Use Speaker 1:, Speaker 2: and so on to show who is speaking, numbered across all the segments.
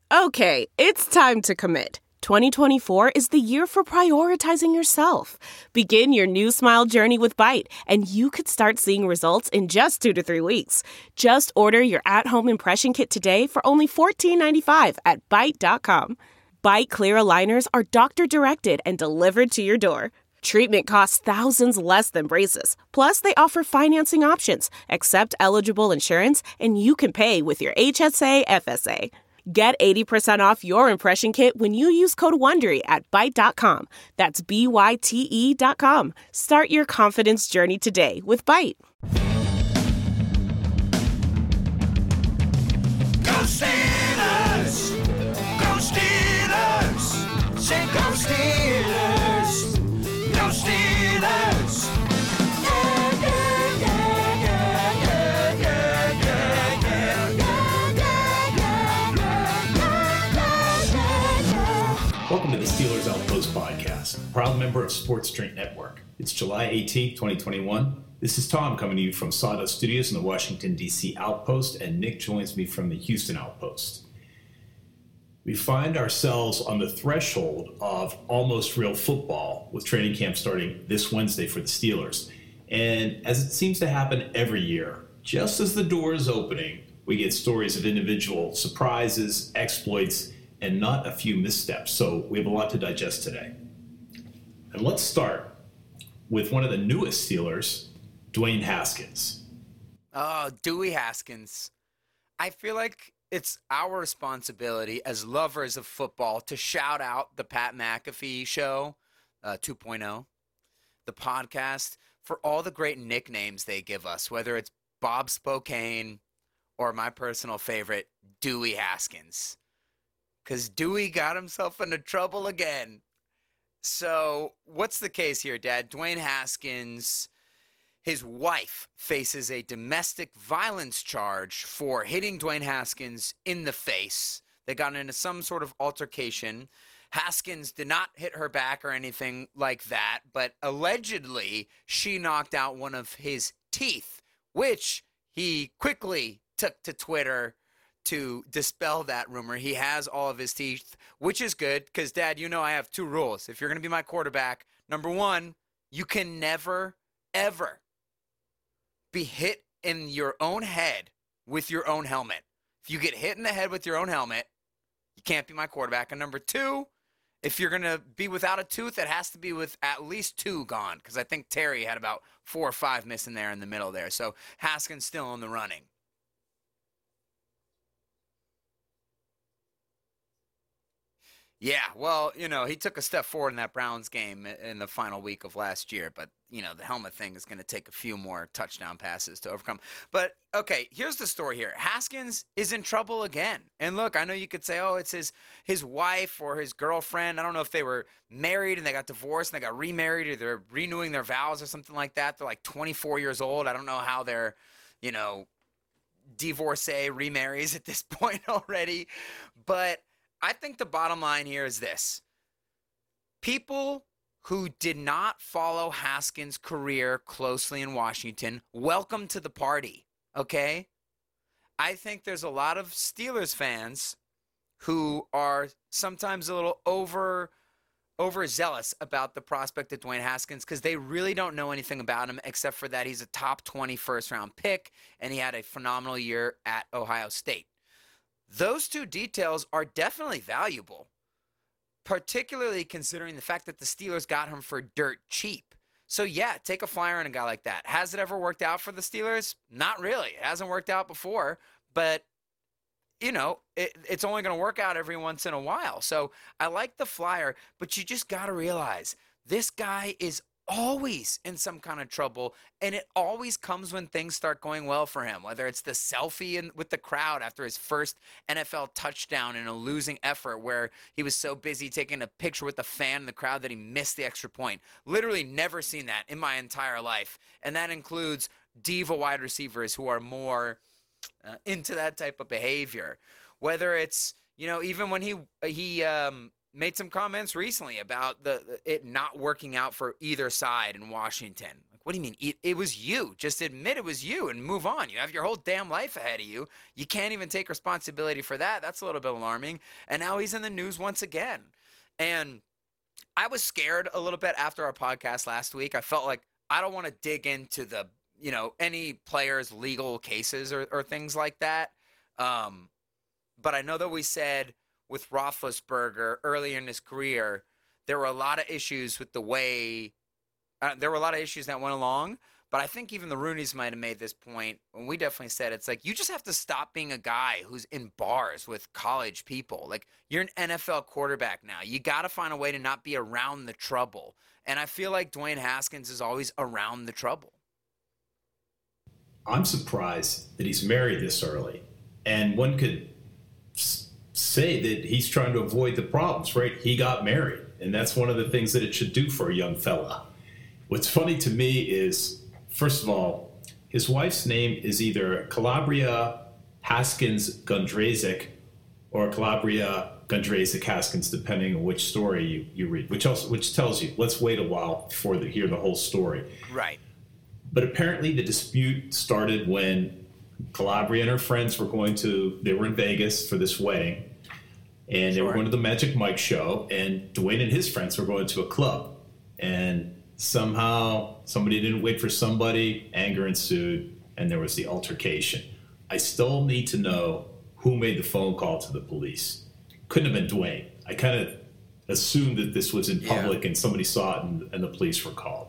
Speaker 1: Okay, it's time to commit. 2024 is the year for prioritizing yourself. Begin your new smile journey with Byte, and you could start seeing results in just 2 to 3 weeks. Just order your at-home impression kit today for only $14.95 at Byte.com. Byte Clear aligners are doctor-directed and delivered to your door. Treatment costs thousands less than braces. Plus, they offer financing options, accept eligible insurance, and you can pay with your HSA FSA. Get 80% off your impression kit when you use code WONDERY at Byte.com. That's BYTE.com. Start your confidence journey today with Byte.
Speaker 2: Go Steelers! Go Steelers! Say go Steelers! Go Steelers!
Speaker 3: Welcome to the Steelers Outpost podcast, proud member of Sports Drink Network. It's July 18th, 2021. This is Tom coming to you from Sawdust Studios in the Washington, D.C. Outpost, and Nick joins me from the Houston Outpost. We find ourselves on the threshold of almost real football, with training camp starting this Wednesday for the Steelers. And as it seems to happen every year, just as the door is opening, we get stories of individual surprises, exploits, and not a few missteps. So we have a lot to digest today. And let's start with one of the newest Steelers, Dwayne Haskins.
Speaker 4: Oh, Dewey Haskins. I feel like it's our responsibility as lovers of football to shout out the Pat McAfee Show 2.0, the podcast, for all the great nicknames they give us, whether it's Bob Spokane or my personal favorite, Dewey Haskins. Because Dewey got himself into trouble again. So what's the case here, Dad? Dwayne Haskins, his wife faces a domestic violence charge for hitting Dwayne Haskins in the face. They got into some sort of altercation. Haskins did not hit her back or anything like that, but allegedly she knocked out one of his teeth, which he quickly took to Twitter to dispel that rumor. He has all of his teeth, which is good because, Dad, you know I have two rules. If you're going to be my quarterback, number one, you can never, ever be hit in your own head with your own helmet. If you get hit in the head with your own helmet, you can't be my quarterback. And number two, if you're going to be without a tooth, it has to be with at least two gone, because I think Terry had about 4 or 5 missing there in the middle there. So Haskins still in the running. Yeah, well, you know, he took a step forward in that Browns game in the final week of last year, but, you know, the helmet thing is going to take a few more touchdown passes to overcome. But, okay, here's the story here. Haskins is in trouble again. And look, I know you could say, oh, it's his wife or his girlfriend. I don't know if they were married and they got divorced and they got remarried, or they're renewing their vows or something like that. They're like 24 years old. I don't know how they're, you know, divorcee remarries at this point already. But I think the bottom line here is this. People who did not follow Haskins' career closely in Washington, welcome to the party, okay? I think there's a lot of Steelers fans who are sometimes a little overzealous about the prospect of Dwayne Haskins because they really don't know anything about him except for that he's a top 20 first-round pick and he had a phenomenal year at Ohio State. Those two details are definitely valuable, particularly considering the fact that the Steelers got him for dirt cheap. So, yeah, take a flyer on a guy like that. Has it ever worked out for the Steelers? Not really. It hasn't worked out before, but, you know, it's only going to work out every once in a while. So I like the flyer, but you just got to realize this guy is always in some kind of trouble, and it always comes when things start going well for him, whether it's the selfie with the crowd after his first NFL touchdown in a losing effort where he was so busy taking a picture with the fan in the crowd that he missed the extra point. Literally never seen that in my entire life, and that includes diva wide receivers who are more into that type of behavior. Whether it's, you know, even when he made some comments recently about it not working out for either side in Washington. Like, What do you mean? It was you. Just admit it was you and move on. You have your whole damn life ahead of you. You can't even take responsibility for that. That's a little bit alarming. And now he's in the news once again. And I was scared a little bit after our podcast last week. I felt like I don't want to dig into the, any players' legal cases or things like that. But I know that we said with Roethlisberger early in his career, there were a lot of issues with the way there were a lot of issues that went along, but I think even the Rooneys might have made this point, and we definitely said it's like you just have to stop being a guy who's in bars with college people. Like, you're an NFL quarterback now. You got to find a way to not be around the trouble. And I feel like Dwayne Haskins is always around the trouble.
Speaker 3: I'm surprised that he's married this early. And one could say that he's trying to avoid the problems, right? He got married, and that's one of the things that it should do for a young fella. What's funny to me is, first of all, his wife's name is either Calabria Haskins Gundrazik or Calabria Gundrazik Haskins, depending on which story you read, which tells you, let's wait a while before they hear the whole story.
Speaker 4: Right.
Speaker 3: But apparently the dispute started when Calabria and her friends were they were in Vegas for this wedding, and they were going to the Magic Mike show, and Dwayne and his friends were going to a club. And somehow somebody didn't wait for somebody, anger ensued, and there was the altercation. I still need to know who made the phone call to the police. Couldn't have been Dwayne. I kind of assumed that this was in public and somebody saw it and the police were called.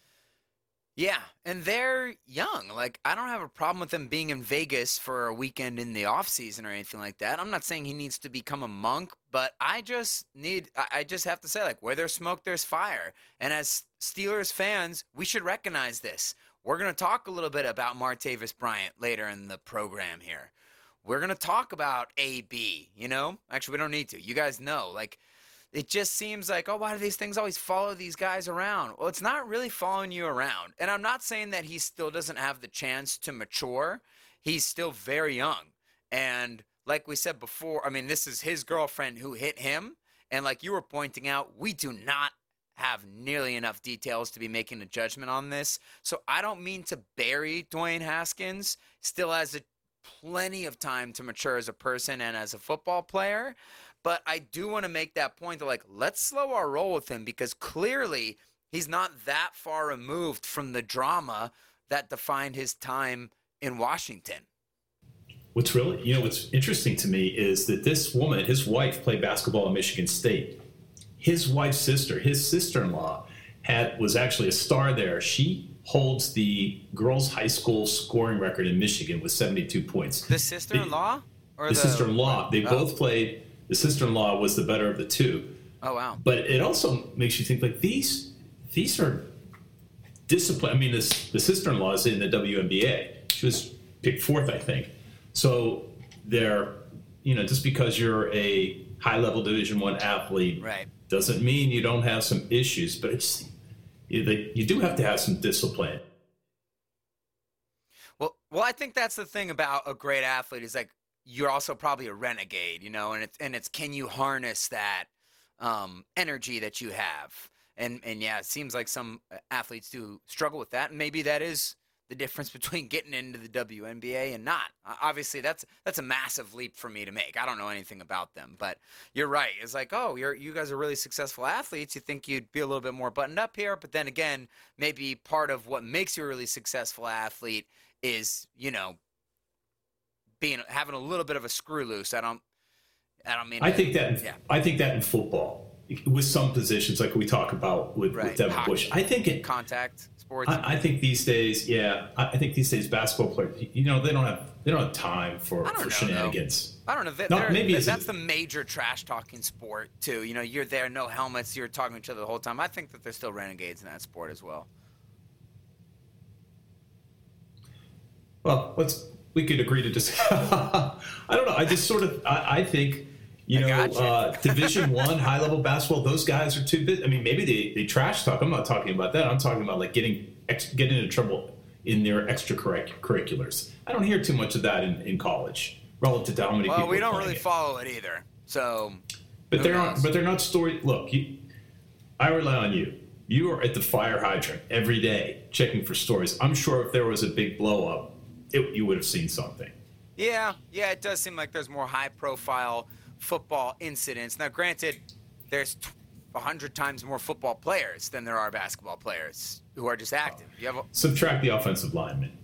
Speaker 4: Yeah, and they're young. Like, I don't have a problem with them being in Vegas for a weekend in the off season or anything like that. I'm not saying he needs to become a monk, but I just have to say, like, where there's smoke, there's fire. And as Steelers fans, we should recognize this. We're going to talk a little bit about Martavis Bryant later in the program here. We're going to talk about AB, Actually, we don't need to. You guys know, like, it just seems like, why do these things always follow these guys around? Well, it's not really following you around. And I'm not saying that he still doesn't have the chance to mature. He's still very young. And like we said before, I mean, this is his girlfriend who hit him. And like you were pointing out, we do not have nearly enough details to be making a judgment on this. So I don't mean to bury Dwayne Haskins. Still has plenty of time to mature as a person and as a football player. But I do want to make that point that, like, let's slow our roll with him because clearly he's not that far removed from the drama that defined his time in Washington.
Speaker 3: What's interesting to me is that this woman, his wife, played basketball at Michigan State. His wife's sister, his sister-in-law, was actually a star there. She holds the girls' high school scoring record in Michigan with 72 points.
Speaker 4: The sister-in-law?
Speaker 3: The sister-in-law. They both played. The sister-in-law was the better of the two.
Speaker 4: Oh, wow.
Speaker 3: But it also makes you think, like, these are discipline. I mean, the sister-in-law is in the WNBA. She was picked fourth, I think. So they're, just because you're a high-level Division I athlete doesn't mean you don't have some issues. But you do have to have some discipline.
Speaker 4: Well, I think that's the thing about a great athlete is, like, you're also probably a renegade, and it's can you harness that energy that you have? And yeah, it seems like some athletes do struggle with that, and maybe that is the difference between getting into the WNBA and not. Obviously, that's a massive leap for me to make. I don't know anything about them, but you're right. It's like, you guys are really successful athletes. You think you'd be a little bit more buttoned up here, but then again, maybe part of what makes you a really successful athlete is, having a little bit of a screw loose. I don't mean. I think
Speaker 3: that in football, with some positions like we talk about with Devin Bush, I think in
Speaker 4: contact sports.
Speaker 3: I think these days, I think these days basketball players, they don't have time for shenanigans.
Speaker 4: I don't know. That's the major trash talking sport too. You're there, no helmets, you're talking to each other the whole time. I think that there's still renegades in that sport as well.
Speaker 3: Well, we could agree to just. I don't know. I just I think Division I high level basketball. Those guys are too big. I mean, maybe they trash talk. I'm not talking about that. I'm talking about like getting into trouble in their extracurriculars. I don't hear too much of that in college relative to how many people.
Speaker 4: Well, we don't really follow it either. So,
Speaker 3: but they're not story. Look, I rely on you. You are at the fire hydrant every day checking for stories. I'm sure if there was a big blow up, you would have seen something.
Speaker 4: Yeah, it does seem like there's more high-profile football incidents. Now, granted, there's 100 times more football players than there are basketball players who are just active.
Speaker 3: Subtract the offensive lineman.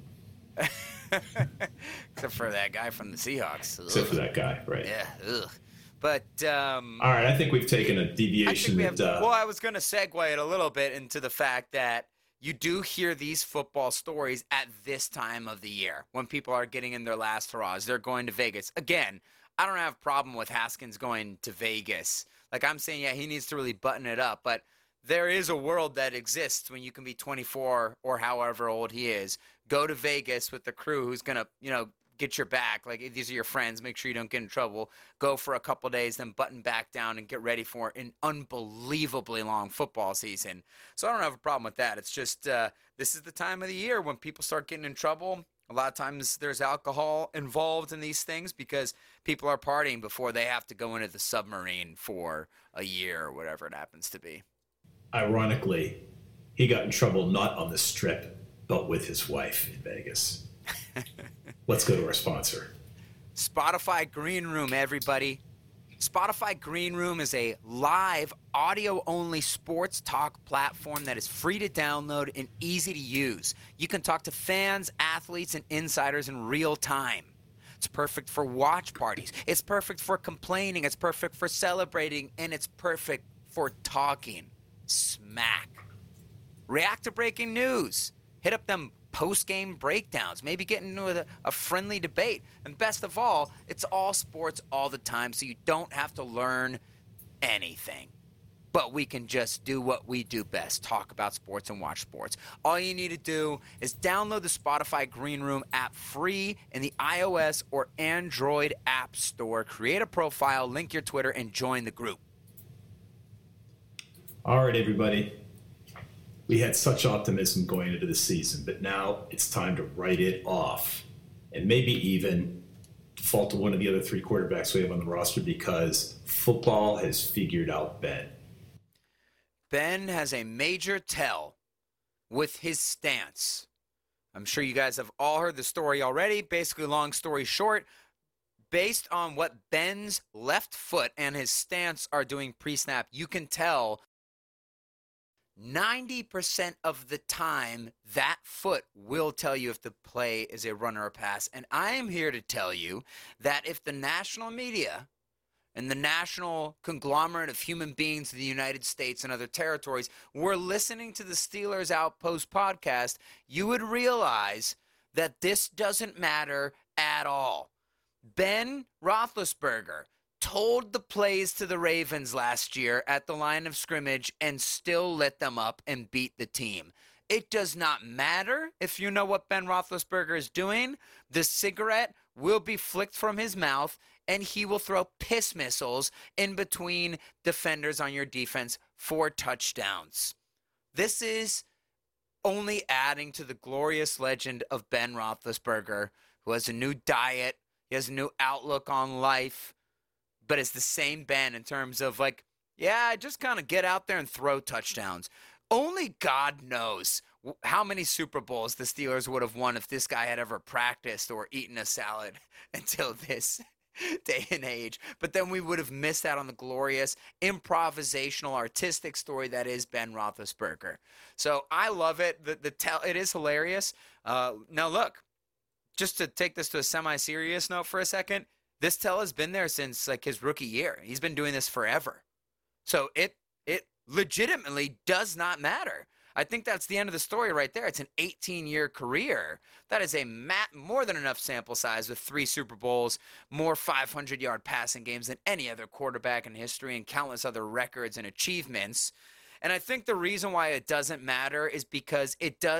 Speaker 4: Except for that guy from the Seahawks. Ugh.
Speaker 3: Except for that guy, right?
Speaker 4: Yeah, ugh. But
Speaker 3: all right, I think we've taken a deviation.
Speaker 4: Well, I was going to segue it a little bit into the fact that you do hear these football stories at this time of the year when people are getting in their last hurrahs. They're going to Vegas. Again, I don't have a problem with Haskins going to Vegas. Like I'm saying, yeah, he needs to really button it up. But there is a world that exists when you can be 24 or however old he is. Go to Vegas with the crew who's going to, get your back. Like, these are your friends. Make sure you don't get in trouble. Go for a couple days, then button back down and get ready for an unbelievably long football season. So I don't have a problem with that. It's just this is the time of the year when people start getting in trouble. A lot of times there's alcohol involved in these things because people are partying before they have to go into the submarine for a year or whatever it happens to be.
Speaker 3: Ironically, he got in trouble not on the Strip, but with his wife in Vegas. Let's go to our sponsor.
Speaker 4: Spotify Green Room, everybody. Spotify Green Room is a live, audio-only sports talk platform that is free to download and easy to use. You can talk to fans, athletes, and insiders in real time. It's perfect for watch parties. It's perfect for complaining. It's perfect for celebrating. And it's perfect for talking smack. React to breaking news. Hit up them post-game breakdowns, maybe get into a friendly debate. And best of all, it's all sports all the time, so you don't have to learn anything. But we can just do what we do best, talk about sports and watch sports. All you need to do is download the Spotify Green Room app free in the iOS or Android app store. Create a profile, link your Twitter, and join the group.
Speaker 3: All right, everybody. We had such optimism going into the season, but now it's time to write it off and maybe even default to one of the other three quarterbacks we have on the roster because football has figured out Ben.
Speaker 4: Ben has a major tell with his stance. I'm sure you guys have all heard the story already. Basically, long story short, based on what Ben's left foot and his stance are doing pre-snap, you can tell 90% of the time, that foot will tell you if the play is a run or a pass. And I am here to tell you that if the national media and the national conglomerate of human beings in the United States and other territories were listening to the Steelers Outpost podcast, you would realize that this doesn't matter at all. Ben Roethlisberger told the plays to the Ravens last year at the line of scrimmage and still lit them up and beat the team. It does not matter if you know what Ben Roethlisberger is doing. The cigarette will be flicked from his mouth and he will throw piss missiles in between defenders on your defense for touchdowns. This is only adding to the glorious legend of Ben Roethlisberger, who has a new diet, he has a new outlook on life, but it's the same Ben in terms of just kind of get out there and throw touchdowns. Only God knows how many Super Bowls the Steelers would have won if this guy had ever practiced or eaten a salad until this day and age. But then we would have missed out on the glorious improvisational, artistic story that is Ben Roethlisberger. So I love it. It is hilarious. Now look, just to take this to a semi-serious note for a second, this tell has been there since his rookie year. He's been doing this forever. So it legitimately does not matter. I think that's the end of the story right there. It's an 18-year career. That is more than enough sample size with 3 Super Bowls, more 500-yard passing games than any other quarterback in history, and countless other records and achievements. And I think the reason why it doesn't matter is because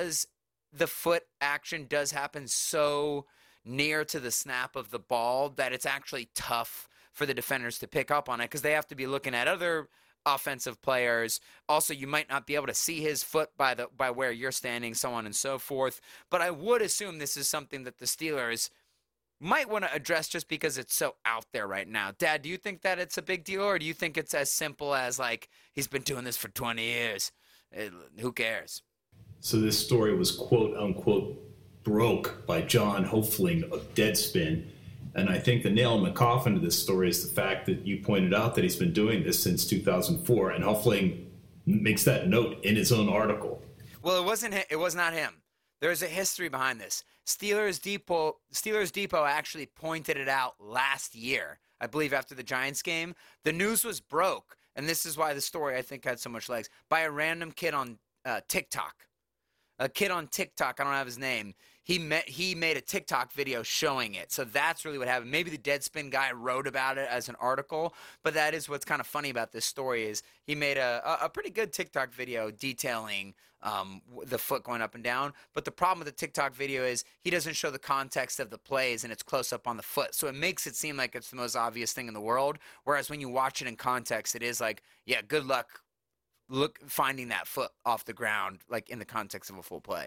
Speaker 4: the foot action does happen so near to the snap of the ball that it's actually tough for the defenders to pick up on it because they have to be looking at other offensive players. Also, you might not be able to see his foot by where you're standing, so on and so forth. But I would assume this is something that the Steelers might want to address just because it's so out there right now. Dad, do you think that it's a big deal, or do you think it's as simple as he's been doing this for 20 years Who cares?
Speaker 3: So this story was quote unquote broke by John Hofling of Deadspin. And I think the nail in the coffin of this story is the fact that you pointed out that he's been doing this since 2004, and Hofling makes that note in his own article.
Speaker 4: Well, it was not him. There's a history behind this. Steelers Depot actually pointed it out last year, I believe after the Giants game. The news was broke, and this is why the story, I think, had so much legs, by a random kid on TikTok. A kid on TikTok, I don't have his name. He made a TikTok video showing it. So that's really what happened. Maybe the Deadspin guy wrote about it as an article, but that is what's kind of funny about this story is he made a pretty good TikTok video detailing the foot going up and down. But the problem with the TikTok video is he doesn't show the context of the plays, and it's close up on the foot. So it makes it seem like it's the most obvious thing in the world, whereas when you watch it in context, it is like, yeah, good luck finding that foot off the ground, like in the context of a full play.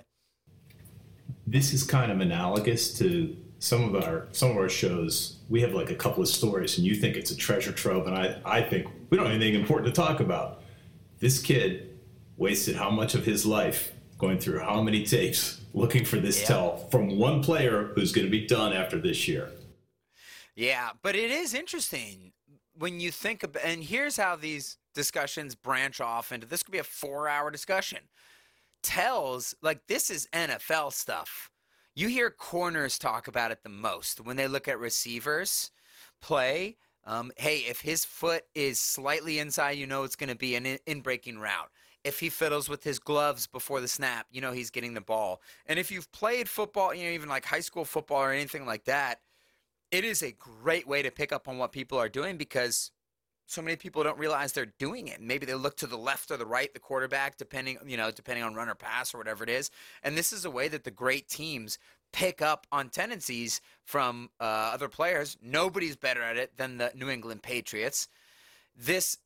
Speaker 3: This is kind of analogous to some of our shows. We have like a couple of stories, and you think it's a treasure trove, and I think we don't have anything important to talk about. This kid wasted how much of his life going through how many tapes looking for this tell from one player who's going to be done after this year. Yeah,
Speaker 4: but it is interesting when you think about, and here's how these discussions branch off into, this could be a 4-hour discussion. Tells, like, this is NFL stuff. You hear corners talk about it the most when they look at receivers play. Hey, if his foot is slightly inside, you know it's going to be an in-breaking route. If he fiddles with his gloves before the snap, you know he's getting the ball. And if you've played football, you know, even like high school football or anything like that, it is a great way to pick up on what people are doing because so many people don't realize they're doing it. Maybe they look to the left or the right, the quarterback, depending on run or pass or whatever it is. And this is a way that the great teams pick up on tendencies from other players. Nobody's better at it than the New England Patriots. This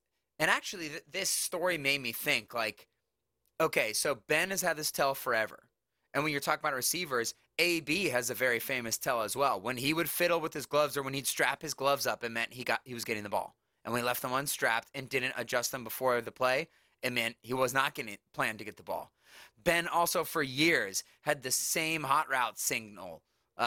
Speaker 4: story made me think, like, okay, so Ben has had this tell forever. And when you're talking about receivers, AB has a very famous tell as well. When he would fiddle with his gloves or when he'd strap his gloves up, it meant he was getting the ball. And when he left them unstrapped and didn't adjust them before the play, it meant he was not going to plan to get the ball. Ben also for years had the same hot route signal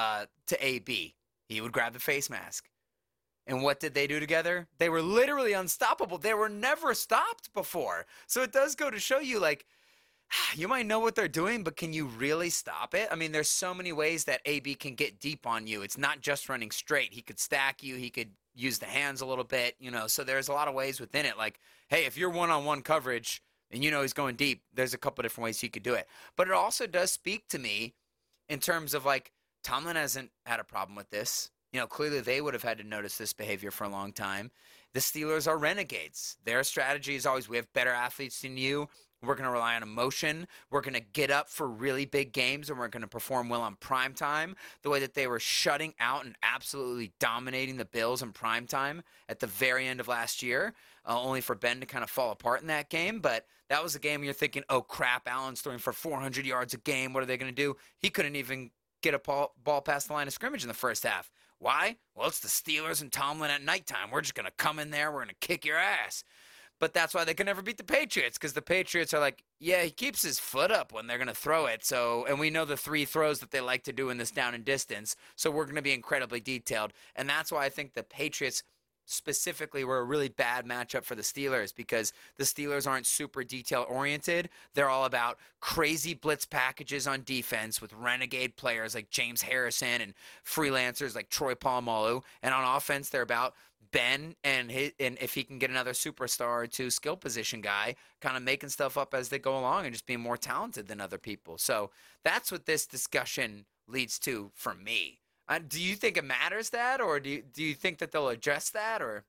Speaker 4: to AB. He would grab the face mask. And what did they do together? They were literally unstoppable. They were never stopped before. So it does go to show you, like, you might know what they're doing, but can you really stop it? I mean, there's so many ways that AB can get deep on you. It's not just running straight. He could stack you. He could use the hands a little bit, you know. So there's a lot of ways within it. Like, hey, if you're one-on-one coverage and you know he's going deep, there's a couple different ways he could do it. But it also does speak to me in terms of, like, Tomlin hasn't had a problem with this. You know, clearly they would have had to notice this behavior for a long time. The Steelers are renegades. Their strategy is always, we have better athletes than you. We're going to rely on emotion. We're going to get up for really big games, and we're going to perform well on primetime. The way that they were shutting out and absolutely dominating the Bills in primetime at the very end of last year, only for Ben to kind of fall apart in that game. But that was a game you're thinking, oh, crap, Allen's throwing for 400 yards a game. What are they going to do? He couldn't even get a ball past the line of scrimmage in the first half. Why? Well, it's the Steelers and Tomlin at nighttime. We're just going to come in there. We're going to kick your ass. But that's why they can never beat the Patriots, because the Patriots are like, yeah, he keeps his foot up when they're going to throw it. So, and we know the 3 throws that they like to do in this down and distance. So we're going to be incredibly detailed. And that's why I think the Patriots specifically were a really bad matchup for the Steelers, because the Steelers aren't super detail oriented. They're all about crazy blitz packages on defense with renegade players like James Harrison and freelancers like Troy Polamalu. And on offense, they're about Ben and if he can get another superstar or 2 skill position guy, kind of making stuff up as they go along and just being more talented than other people. So that's what this discussion leads to for me. Do you think it matters that, or do you think that they'll address that, or?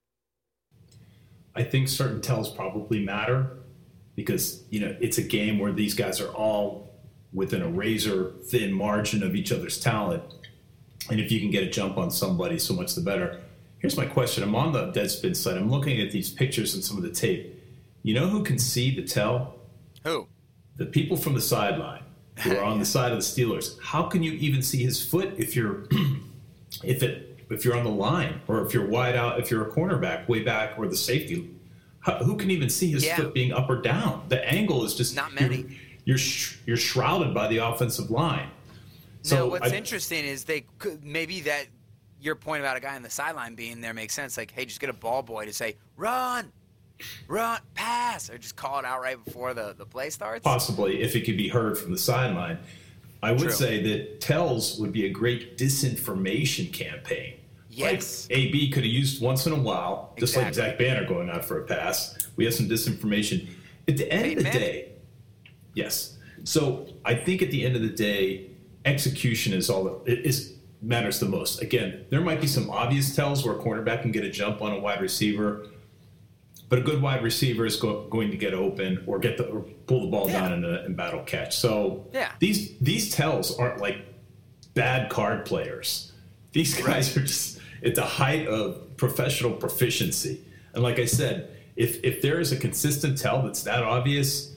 Speaker 3: I think certain tells probably matter because, you know, it's a game where these guys are all within a razor thin margin of each other's talent. And if you can get a jump on somebody, so much the better. Here's my question. I'm on the Deadspin site. I'm looking at these pictures and some of the tape. You know who can see the tell?
Speaker 4: Who?
Speaker 3: The people from the sideline who are on the side of the Steelers. How can you even see his foot if you're if you're on the line, or if you're wide out, if you're a cornerback way back or the safety? Who can even see his foot being up or down? The angle is just
Speaker 4: not many.
Speaker 3: You're shrouded by the offensive line. So
Speaker 4: no, what's interesting is they could maybe that your point about a guy on the sideline being there makes sense. Like, hey, just get a ball boy to say run, pass, or just call it out right before the play starts.
Speaker 3: Possibly, if it could be heard from the sideline. I would say that tells would be a great disinformation campaign.
Speaker 4: Yes.
Speaker 3: Like AB could have used once in a while, just like Zach Banner going out for a pass. We have some disinformation. At the end of the day, yes. So I think at the end of the day, execution is all that matters the most. Again, there might be some obvious tells where a cornerback can get a jump on a wide receiver, but a good wide receiver is going to get open or pull the ball down in battle catch. So these tells aren't like bad card players. These guys are just at the height of professional proficiency. And like I said, if there is a consistent tell that's that obvious,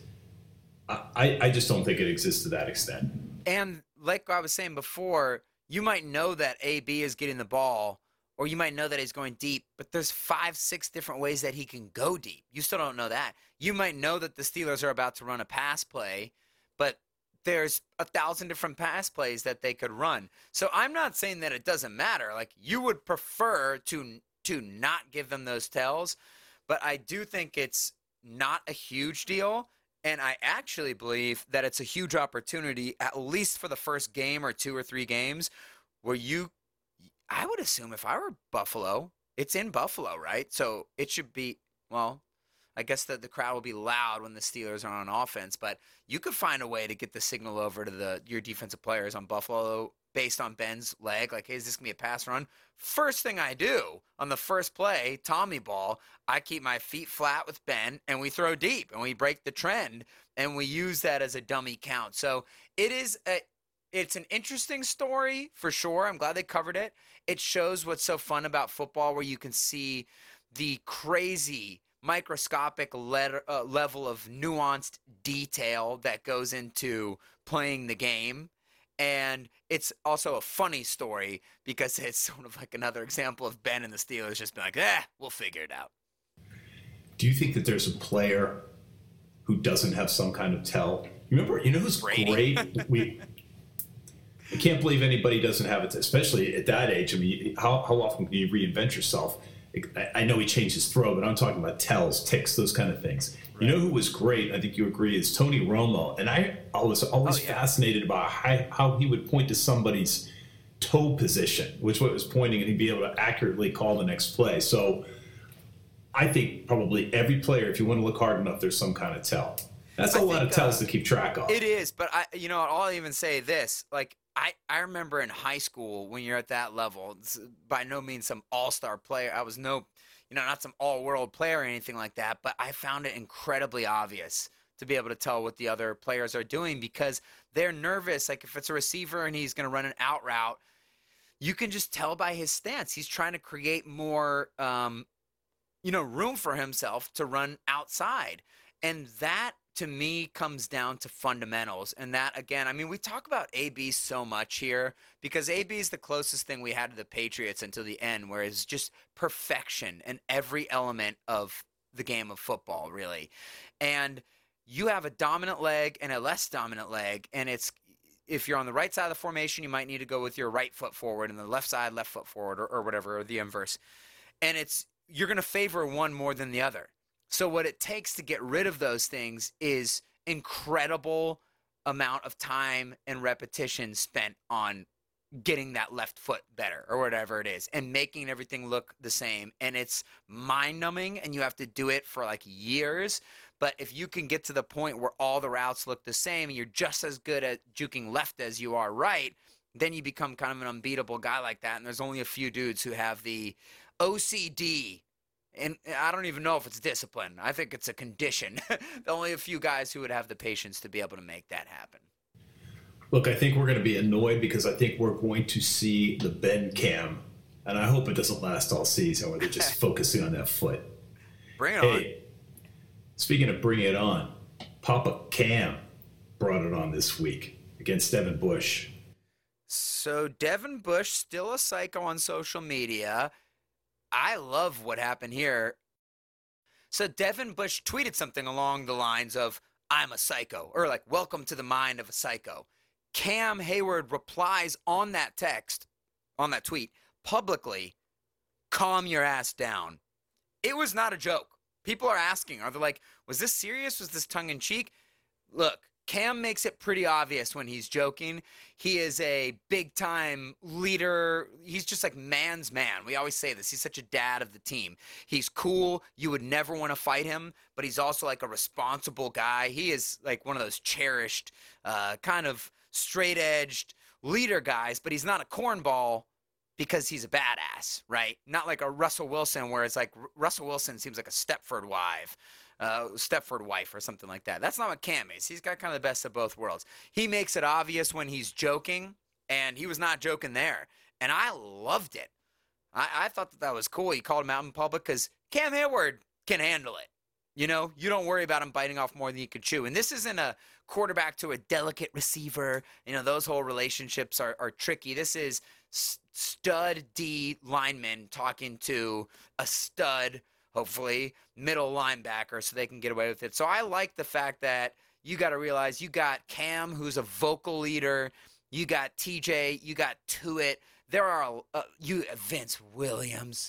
Speaker 3: I just don't think it exists to that extent.
Speaker 4: And like I was saying before, you might know that AB is getting the ball, or you might know that he's going deep, but there's 5-6 different ways that he can go deep. You still don't know that. You might know that the Steelers are about to run a pass play, but there's 1,000 different pass plays that they could run. So I'm not saying that it doesn't matter. Like, you would prefer to not give them those tells, but I do think it's not a huge deal. And I actually believe that it's a huge opportunity, at least for the first game or 2 or 3 games, where I would assume if I were Buffalo, it's in Buffalo, right? So it should be, well, I guess that the crowd will be loud when the Steelers are on offense, but you could find a way to get the signal over to your defensive players on Buffalo based on Ben's leg. Like, hey, is this going to be a pass run? First thing I do on the first play, Tommy ball, I keep my feet flat with Ben, and we throw deep, and we break the trend, and we use that as a dummy count. So it's an interesting story for sure. I'm glad they covered it. It shows what's so fun about football, where you can see the crazy microscopic level of nuanced detail that goes into playing the game. And it's also a funny story because it's sort of like another example of Ben and the Steelers just being like, we'll figure it out.
Speaker 3: Do you think that there's a player who doesn't have some kind of tell? You know who's great? I can't believe anybody doesn't have it, especially at that age. I mean, how often can you reinvent yourself? I know he changed his throw, but I'm talking about tells, ticks, those kind of things. Right. You know who was great, I think you agree, is Tony Romo. And I was always fascinated about how he would point to somebody's toe position, which way it was pointing, and he'd be able to accurately call the next play. So I think probably every player, if you want to look hard enough, there's some kind of tell. That's a lot of tells to keep track of.
Speaker 4: It is, but I'll even say this. Like, I remember in high school when you're at that level, it's by no means some all-star player. I was not some all-world player or anything like that, but I found it incredibly obvious to be able to tell what the other players are doing because they're nervous. Like, if it's a receiver and he's going to run an out route, you can just tell by his stance. He's trying to create more, room for himself to run outside. And that, to me, comes down to fundamentals. And that, again, I mean, we talk about AB so much here because AB is the closest thing we had to the Patriots until the end, where it's just perfection in every element of the game of football, really. And you have a dominant leg and a less dominant leg, and if you're on the right side of the formation, you might need to go with your right foot forward, and the left side, left foot forward, or whatever, or the inverse. And you're going to favor one more than the other. So what it takes to get rid of those things is incredible amount of time and repetition spent on getting that left foot better or whatever it is and making everything look the same. And it's mind-numbing, and you have to do it for like years. But if you can get to the point where all the routes look the same and you're just as good at juking left as you are right, then you become kind of an unbeatable guy like that. And there's only a few dudes who have the OCD. And I don't even know if it's discipline. I think it's a condition. Only a few guys who would have the patience to be able to make that happen.
Speaker 3: Look, I think we're going to be annoyed because I think we're going to see the Ben cam. And I hope it doesn't last all season where they're just focusing on that foot.
Speaker 4: Bring it on.
Speaker 3: Speaking of bringing it on, Papa Cam brought it on this week against Devin Bush.
Speaker 4: So Devin Bush, still a psycho on social media. I love what happened here. So Devin Bush tweeted something along the lines of, I'm a psycho, or like, welcome to the mind of a psycho. Cam Hayward replies on that text, on that tweet, publicly, calm your ass down. It was not a joke. People are asking, are they like, was this serious? Was this tongue in cheek? Look, Cam makes it pretty obvious when he's joking. He is a big-time leader. He's just like man's man. We always say this. He's such a dad of the team. He's cool. You would never want to fight him, but he's also like a responsible guy. He is like one of those cherished, kind of straight-edged leader guys, but he's not a cornball because he's a badass, right? Not like a Russell Wilson where it's like Russell Wilson seems like a Stepford wife or something like that. That's not what Cam is. He's got kind of the best of both worlds. He makes it obvious when he's joking, and he was not joking there. And I loved it. I thought that was cool. He called him out in public because Cam Hayward can handle it. You know, you don't worry about him biting off more than you could chew. And this isn't a quarterback to a delicate receiver. You know, those whole relationships are tricky. This is stud D lineman talking to a stud, hopefully, middle linebacker so they can get away with it. So I like the fact that you got to realize you got Cam, who's a vocal leader. You got TJ. You got Tuitt. There are Vince Williams.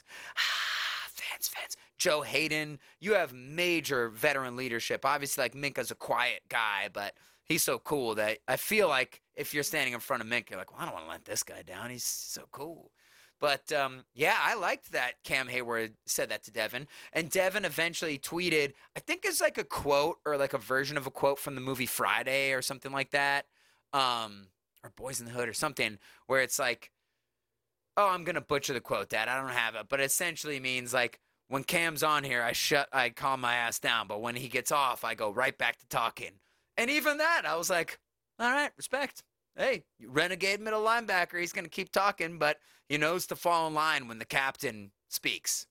Speaker 4: Vince. Joe Hayden. You have major veteran leadership. Obviously, like Minka's a quiet guy, but he's so cool that I feel like if you're standing in front of Minka, you're like, well, I don't want to let this guy down. He's so cool. But, yeah, I liked that Cam Hayward said that to Devin. And Devin eventually tweeted, I think it's like a quote or like a version of a quote from the movie Friday or something like that, or Boys in the Hood or something, where it's like, oh, I'm going to butcher the quote, Dad. I don't have it. But it essentially means like, when Cam's on here, I calm my ass down. But when he gets off, I go right back to talking. And even that, I was like, all right, respect. Hey, renegade middle linebacker. He's going to keep talking, but he knows to fall in line when the captain speaks.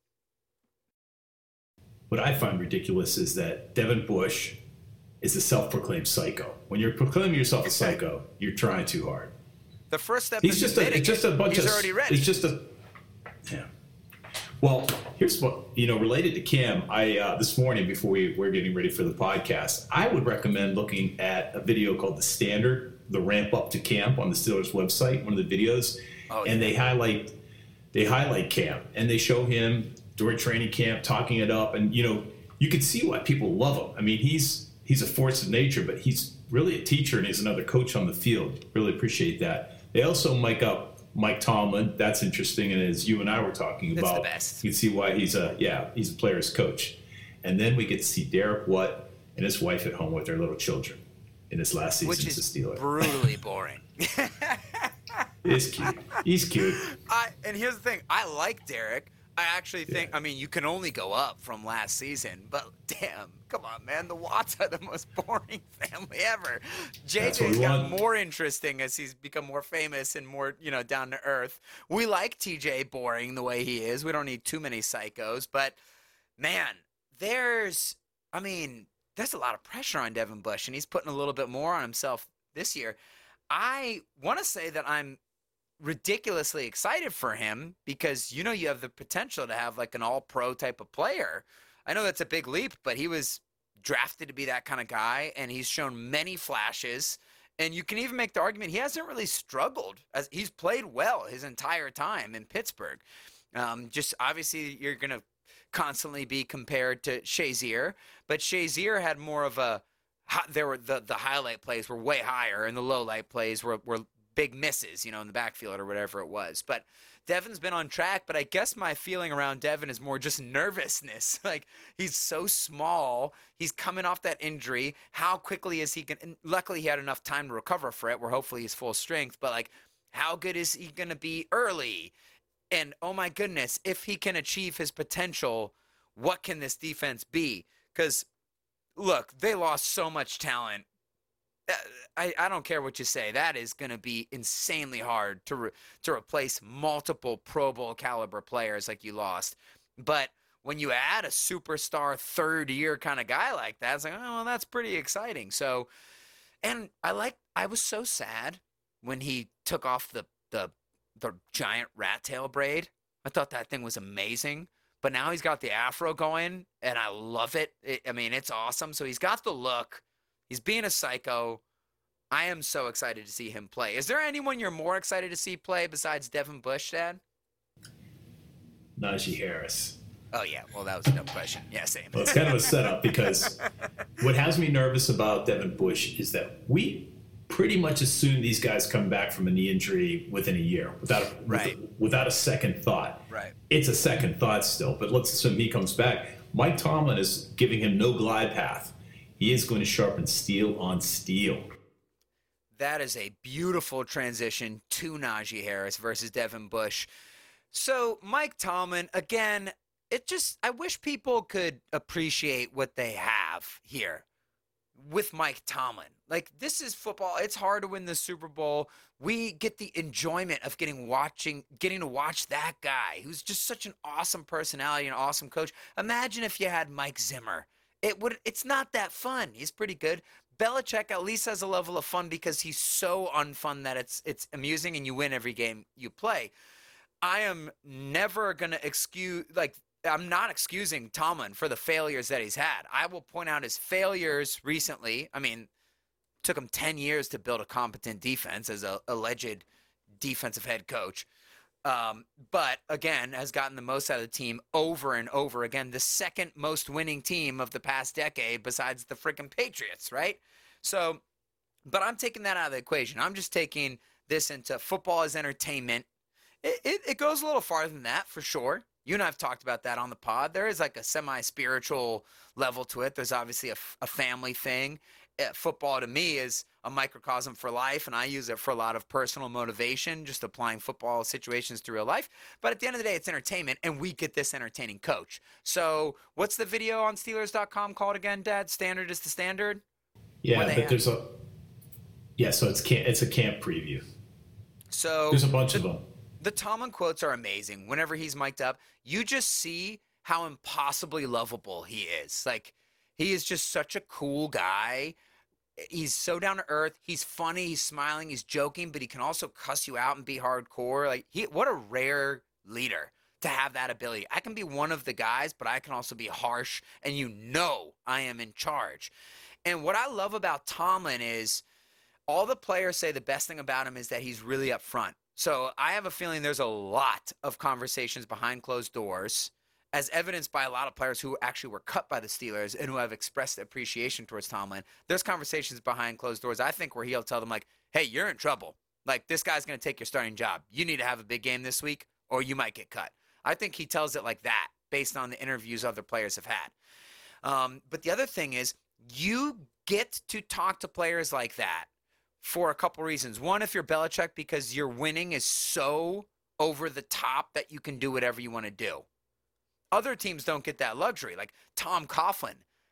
Speaker 3: What I find ridiculous is that Devin Bush is a self-proclaimed psycho. When you're proclaiming yourself a psycho, you're trying too hard.
Speaker 4: The first step
Speaker 3: He's
Speaker 4: is
Speaker 3: just a bunch
Speaker 4: he's
Speaker 3: of.
Speaker 4: already ready.
Speaker 3: It's just a. Yeah. Well, here's what, related to Cam, I this morning before we're getting ready for the podcast, I would recommend looking at a video called The Standard, the ramp up to camp on the Steelers website, one of the videos. Oh, yeah. And they highlight Cam, and they show him during training camp talking it up, and you can see why people love him. I mean, he's a force of nature, but he's really a teacher, and he's another coach on the field. Really appreciate that. They also mic up Mike Tomlin. That's interesting, and as you and I were talking about,
Speaker 4: the best.
Speaker 3: You can see why he's a player's coach. And then we get to see Derek Watt and his wife at home with their little children in his last season as a Steeler.
Speaker 4: Which is brutally boring.
Speaker 3: He's cute. He's cute.
Speaker 4: And here's the thing. I like Derek. I actually think, you can only go up from last season, but damn, come on, man. The Watts are the most boring family ever. JJ's got more interesting as he's become more famous and more, down to earth. We like TJ boring the way he is. We don't need too many psychos, but man, there's a lot of pressure on Devin Bush, and he's putting a little bit more on himself this year. I want to say that I'm ridiculously excited for him because you have the potential to have like an all-pro type of player. I know that's a big leap, but he was drafted to be that kind of guy, and he's shown many flashes. And you can even make the argument he hasn't really struggled, as he's played well his entire time in Pittsburgh. Just obviously you're going to constantly be compared to Shazier, but Shazier had more of a there were the highlight plays were way higher, and the low light plays were big misses, in the backfield or whatever it was. But Devin's been on track, but I guess my feeling around Devin is more just nervousness. Like, he's so small. He's coming off that injury. How quickly is he going to – luckily, he had enough time to recover for it, where hopefully he's full strength. But, like, how good is he going to be early? And, oh, my goodness, if he can achieve his potential, what can this defense be? Because, look, they lost so much talent. I don't care what you say. That is going to be insanely hard to replace multiple Pro Bowl caliber players like you lost. But when you add a superstar third-year kind of guy like that, it's like, oh, well, that's pretty exciting. So, and I was so sad when he took off the giant rat tail braid. I thought that thing was amazing. but now he's got the afro going, and I love it. I mean, it's awesome. So he's got the look. He's being a psycho. I am so excited to see him play. Is there anyone you're more excited to see play besides Devin Bush, Dad?
Speaker 3: Najee Harris.
Speaker 4: Oh, yeah. Well, that was a dumb question. Yeah, same.
Speaker 3: Well, it's kind of a setup because what has me nervous about Devin Bush is that we pretty much assume these guys come back from a knee injury within a year without a second thought.
Speaker 4: Right.
Speaker 3: It's a second thought still, but let's assume he comes back. Mike Tomlin is giving him no glide path. He is going to sharpen steel on steel.
Speaker 4: That is a beautiful transition to Najee Harris versus Devin Bush. So Mike Tomlin, again, I wish people could appreciate what they have here with Mike Tomlin. Like, this is football. It's hard to win the Super Bowl. We get the enjoyment of getting to watch that guy who's just such an awesome personality, an awesome coach. Imagine if you had Mike Zimmer. It's not that fun. He's pretty good. Belichick at least has a level of fun because he's so unfun that it's amusing and you win every game you play. I am never going to I'm not excusing Tomlin for the failures that he's had. I will point out his failures recently. I mean, it took him 10 years to build a competent defense as a alleged defensive head coach. But again, has gotten the most out of the team over and over again. The second most winning team of the past decade besides the freaking Patriots, right? So, but I'm taking that out of the equation. I'm just taking this into football as entertainment. It goes a little farther than that for sure. You and I have talked about that on the pod. There is like a semi-spiritual level to it. There's obviously a family thing. Football to me is a microcosm for life, and I use it for a lot of personal motivation, just applying football situations to real life. But at the end of the day, it's entertainment, and we get this entertaining coach. So what's the video on Steelers.com called again, Dad? Standard is the standard?
Speaker 3: Yeah, but so it's a camp preview.
Speaker 4: So
Speaker 3: there's a bunch of them.
Speaker 4: The Tomlin quotes are amazing. Whenever he's mic'd up, you just see how impossibly lovable he is. Like, he is just such a cool guy. He's so down to earth. He's funny. He's smiling. He's joking, but he can also cuss you out and be hardcore. Like, what a rare leader to have that ability. I can be one of the guys, but I can also be harsh, and I am in charge. And what I love about Tomlin is all the players say the best thing about him is that he's really upfront. So I have a feeling there's a lot of conversations behind closed doors, as evidenced by a lot of players who actually were cut by the Steelers and who have expressed appreciation towards Tomlin. There's conversations behind closed doors, I think, where he'll tell them, like, hey, you're in trouble. Like, this guy's going to take your starting job. You need to have a big game this week or you might get cut. I think he tells it like that based on the interviews other players have had. But the other thing is you get to talk to players like that for a couple reasons. One, if you're Belichick, because your winning is so over the top that you can do whatever you want to do. Other teams don't get that luxury. Like Tom Coughlin,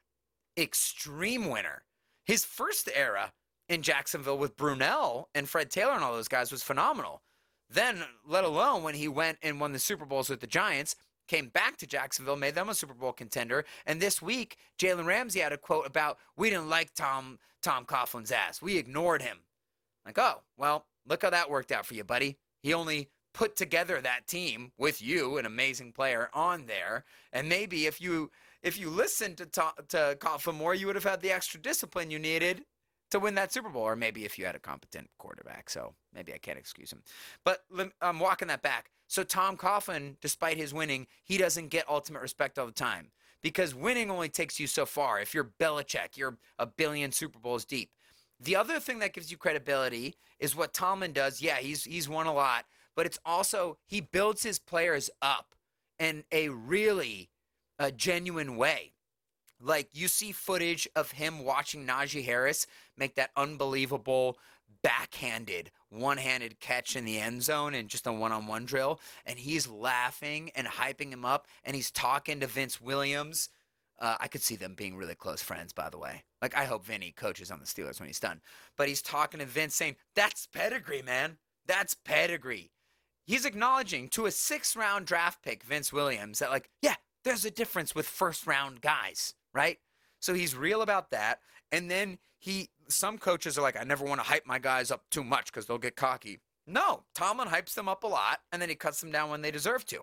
Speaker 4: extreme winner. His first era in Jacksonville with Brunell and Fred Taylor and all those guys was phenomenal. Then, let alone when he went and won the Super Bowls with the Giants, came back to Jacksonville, made them a Super Bowl contender. And this week, Jalen Ramsey had a quote about, we didn't like Tom Coughlin's ass. We ignored him. Like, oh, well, look how that worked out for you, buddy. He only put together that team with you, an amazing player, on there. And maybe if you listened to Coughlin more, you would have had the extra discipline you needed to win that Super Bowl. Or maybe if you had a competent quarterback. So maybe I can't excuse him. But I'm walking that back. So Tom Coughlin, despite his winning, he doesn't get ultimate respect all the time. Because winning only takes you so far. If you're Belichick, you're a billion Super Bowls deep. The other thing that gives you credibility is what Tomlin does. Yeah, he's won a lot. But it's also he builds his players up in a really genuine way. Like you see footage of him watching Najee Harris make that unbelievable backhanded, one-handed catch in the end zone in just a one-on-one drill. And he's laughing and hyping him up. And he's talking to Vince Williams. I could see them being really close friends, by the way. Like, I hope Vinny coaches on the Steelers when he's done. But he's talking to Vince saying, that's pedigree, man. That's pedigree. He's acknowledging to a 6th-round draft pick, Vince Williams, that, like, yeah, there's a difference with first-round guys, right? So he's real about that. And then some coaches are like, I never want to hype my guys up too much because they'll get cocky. No, Tomlin hypes them up a lot, and then he cuts them down when they deserve to.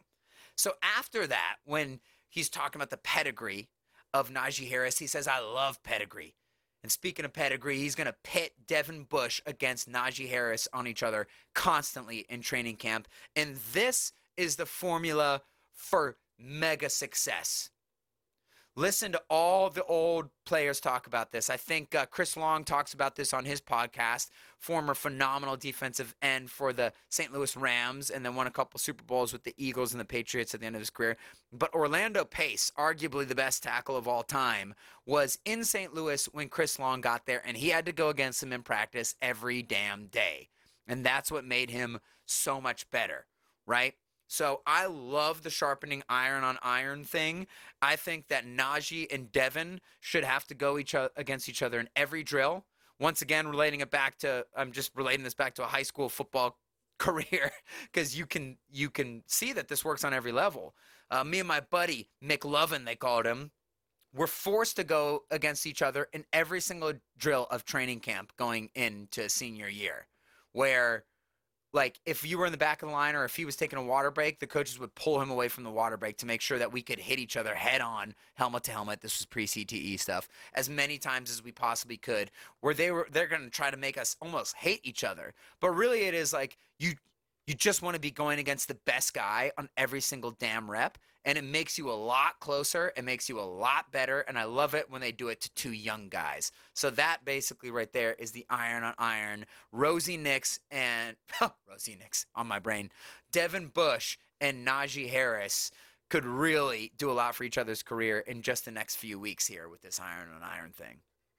Speaker 4: So after that, when he's talking about the pedigree of Najee Harris, he says, I love pedigree. And speaking of pedigree, he's going to pit Devin Bush against Najee Harris on each other constantly in training camp. And this is the formula for mega success. Listen to all the old players talk about this. I think Chris Long talks about this on his podcast, former phenomenal defensive end for the St. Louis Rams, and then won a couple Super Bowls with the Eagles and the Patriots at the end of his career. But Orlando Pace, arguably the best tackle of all time, was in St. Louis when Chris Long got there, and he had to go against him in practice every damn day. And that's what made him so much better, right? So I love the sharpening iron on iron thing. I think that Najee and Devin should have to go against each other in every drill. Once again, I'm just relating this back to a high school football career because you can see that this works on every level. Me and my buddy, McLovin, they called him, were forced to go against each other in every single drill of training camp going into senior year, where like if you were in the back of the line or if he was taking a water break, the coaches would pull him away from the water break to make sure that we could hit each other head on, helmet to helmet. This was pre-CTE stuff, as many times as we possibly could, where they're going to try to make us almost hate each other. But really it is like you just want to be going against the best guy on every single damn rep, and it makes you a lot closer. It makes you a lot better, and I love it when they do it to two young guys. So that basically right there is the iron on iron. Rosie Nix and Rosie Nix on my brain. Devin Bush and Najee Harris could really do a lot for each other's career in just the next few weeks here with this iron on iron thing.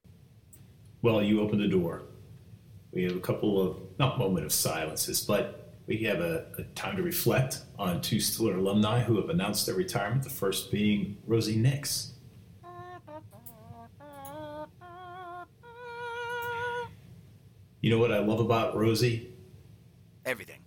Speaker 3: Well, you opened the door. We have a couple of, not moment of silences, but we have a time to reflect on two Steeler alumni who have announced their retirement, the first being Rosie Nix. You know what I love about Rosie?
Speaker 4: Everything.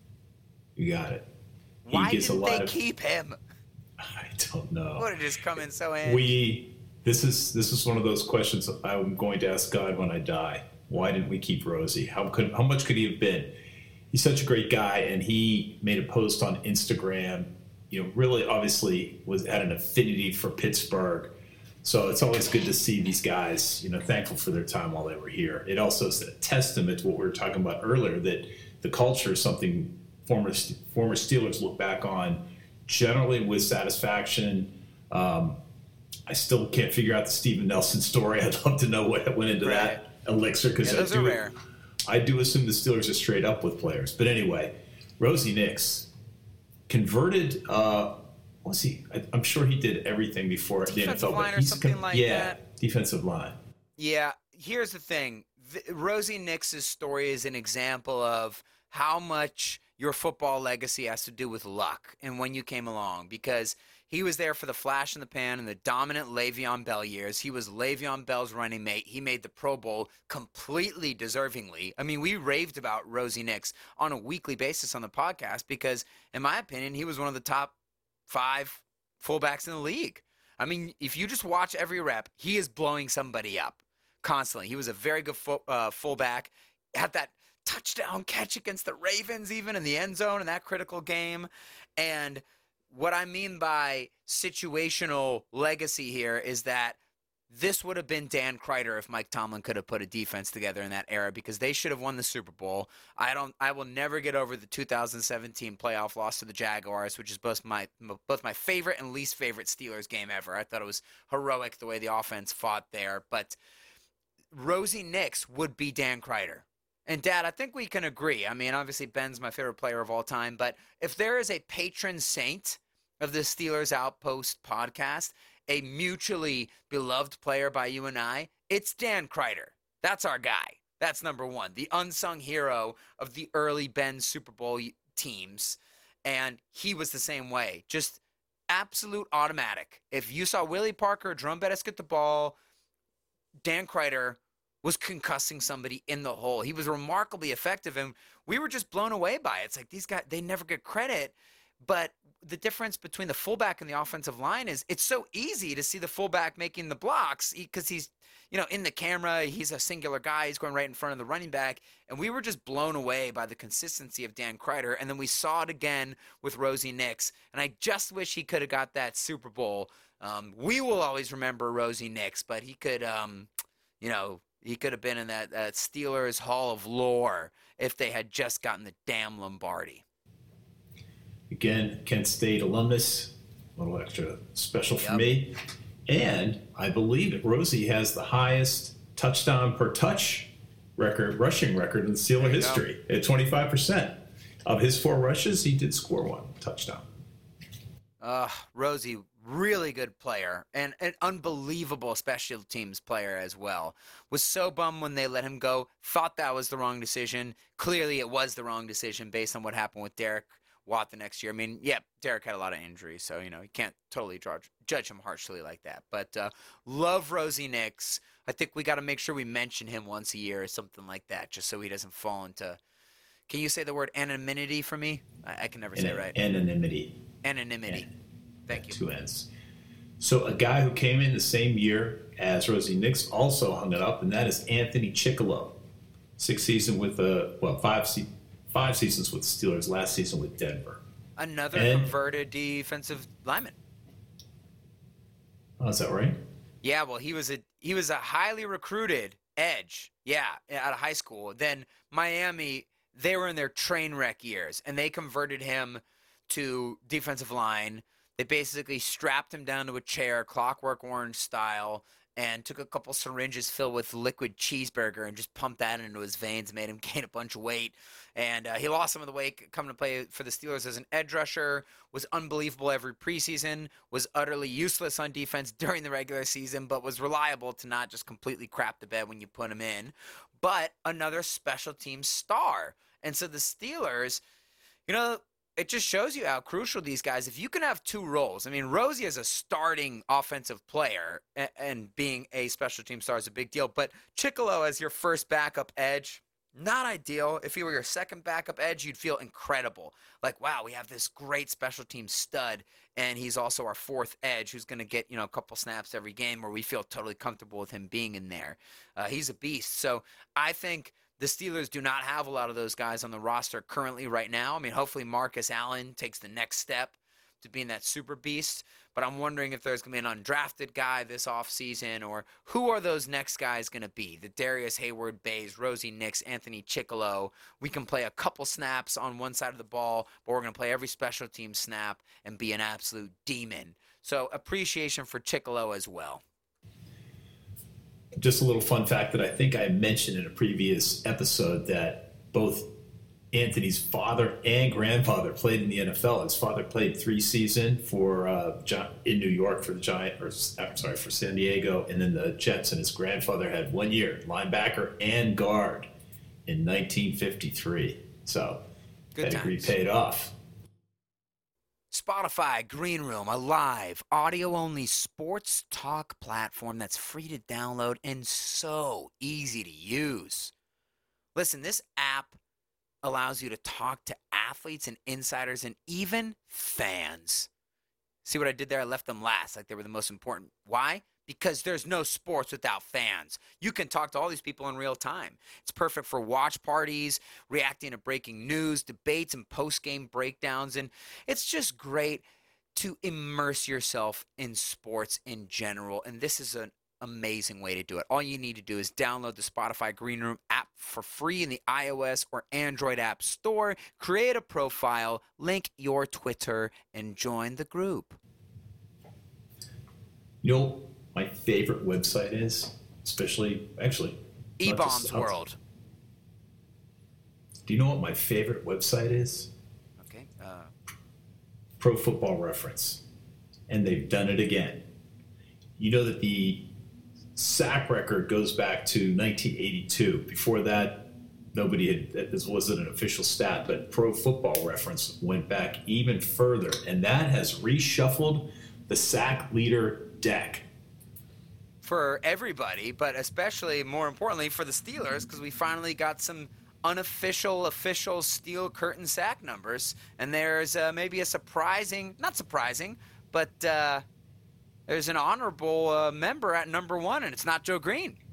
Speaker 3: You got it.
Speaker 4: Why didn't they keep him?
Speaker 3: I don't know.
Speaker 4: Would have just come in so handy.
Speaker 3: This is one of those questions I'm going to ask God when I die. Why didn't we keep Rosie? How much could he have been? He's such a great guy, and he made a post on Instagram, really obviously had an affinity for Pittsburgh. So it's always good to see these guys, thankful for their time while they were here. It also is a testament to what we were talking about earlier, that the culture is something former Steelers look back on generally with satisfaction. I still can't figure out the Steven Nelson story. I'd love to know what went into that elixir, because
Speaker 4: those are rare.
Speaker 3: I do assume the Steelers are straight up with players. But anyway, Rosie Nix converted. Was he? I'm sure he did everything before the
Speaker 4: defensive
Speaker 3: NFL.
Speaker 4: Line or something like that.
Speaker 3: Defensive line.
Speaker 4: Yeah. Here's the thing. Rosie Nix's story is an example of how much your football legacy has to do with luck and when you came along, because he was there for the flash in the pan and the dominant Le'Veon Bell years. He was Le'Veon Bell's running mate. He made the Pro Bowl completely deservingly. I mean, we raved about Rosie Nix on a weekly basis on the podcast because, in my opinion, he was one of the top 5 fullbacks in the league. I mean, if you just watch every rep, he is blowing somebody up constantly. He was a very good fullback. Had that touchdown catch against the Ravens even in the end zone in that critical game. And what I mean by situational legacy here is that this would have been Dan Kreider if Mike Tomlin could have put a defense together in that era, because they should have won the Super Bowl. I will never get over the 2017 playoff loss to the Jaguars, which is both my favorite and least favorite Steelers game ever. I thought it was heroic the way the offense fought there. But Rosie Nix would be Dan Kreider. And, Dad, I think we can agree. I mean, obviously, Ben's my favorite player of all time. But if there is a patron saint of the Steelers Outpost podcast, a mutually beloved player by you and I, it's Dan Kreider. That's our guy. That's number one. The unsung hero of the early Ben Super Bowl teams. And he was the same way. Just absolute automatic. If you saw Willie Parker or Jerome Bettis get the ball, Dan Kreider was concussing somebody in the hole. He was remarkably effective, and we were just blown away by it. It's like these guys, they never get credit, but the difference between the fullback and the offensive line is it's so easy to see the fullback making the blocks because he's, in the camera, he's a singular guy. He's going right in front of the running back. And we were just blown away by the consistency of Dan Kreider. And then we saw it again with Rosie Nix. And I just wish he could have got that Super Bowl. We will always remember Rosie Nix, but he could, he could have been in that Steelers Hall of Lore if they had just gotten the damn Lombardi.
Speaker 3: Again, Kent State alumnus, a little extra special for me. And I believe that Rosie has the highest touchdown per touch rushing record in Steeler history at 25%. Of his 4 rushes, he did score 1 touchdown.
Speaker 4: Rosie, really good player and an unbelievable special teams player as well. Was so bummed when they let him go. Thought that was the wrong decision. Clearly it was the wrong decision based on what happened with Derek Watt the next year. I mean, Derek had a lot of injuries, so, you can't totally judge him harshly like that. But love Rosie Nix. I think we got to make sure we mention him once a year or something like that, just so he doesn't fall into – can you say the word anonymity for me? I can never say it right.
Speaker 3: Anonymity.
Speaker 4: Thank you.
Speaker 3: 2 N's. So a guy who came in the same year as Rosie Nix also hung it up, and that is Anthony Chickillo. 5 seasons with the Steelers, last season with Denver.
Speaker 4: Another converted defensive lineman.
Speaker 3: Oh, is that right?
Speaker 4: Yeah, well, he was a highly recruited edge, out of high school. Then Miami, they were in their train wreck years, and they converted him to defensive line. They basically strapped him down to a chair, Clockwork Orange style, and took a couple syringes filled with liquid cheeseburger and just pumped that into his veins, made him gain a bunch of weight. And he lost some of the weight coming to play for the Steelers as an edge rusher, was unbelievable every preseason, was utterly useless on defense during the regular season, but was reliable to not just completely crap the bed when you put him in. But another special team star. And so the Steelers, it just shows you how crucial these guys, if you can have 2 roles. I mean, Rosie as a starting offensive player and being a special team star is a big deal, but Chickillo as your first backup edge, not ideal. If he were your second backup edge, you'd feel incredible. Like, wow, we have this great special team stud, and he's also our 4th edge who's going to get, a couple snaps every game where we feel totally comfortable with him being in there. He's a beast. So I think the Steelers do not have a lot of those guys on the roster currently right now. I mean, hopefully Marcus Allen takes the next step to being that super beast. But I'm wondering if there's going to be an undrafted guy this offseason, or who are those next guys going to be? The Darius Hayward-Bays, Rosie Nix, Anthony Chickillo. We can play a couple snaps on one side of the ball, but we're going to play every special team snap and be an absolute demon. So appreciation for Chickillo as well.
Speaker 3: Just a little fun fact that I think I mentioned in a previous episode, that both Anthony's father and grandfather played in the NFL. His father played 3 seasons in New York for the for San Diego, and then the Jets. And his grandfather had 1 year, linebacker and guard, in 1953. So pedigree paid off.
Speaker 4: Spotify Green Room, a live, audio-only sports talk platform that's free to download and so easy to use. Listen, this app allows you to talk to athletes and insiders and even fans. See what I did there? I left them last, like they were the most important. Why? Because there's no sports without fans. You can talk to all these people in real time. It's perfect for watch parties, reacting to breaking news, debates, and post-game breakdowns. And it's just great to immerse yourself in sports in general. And this is an amazing way to do it. All you need to do is download the Spotify Green Room app for free in the iOS or Android app store. Create a profile, link your Twitter, and join the group.
Speaker 3: My favorite website is,
Speaker 4: E-Bombs World.
Speaker 3: Do you know what my favorite website is?
Speaker 4: Okay.
Speaker 3: Pro Football Reference. And they've done it again. You know that the sack record goes back to 1982. Before that, this wasn't an official stat, but Pro Football Reference went back even further. And that has reshuffled the sack leader deck.
Speaker 4: For everybody, but especially, more importantly, for the Steelers, because we finally got some official steel curtain sack numbers. And there's maybe a not surprising, but there's an honorable member at number 1, and it's not Joe Green.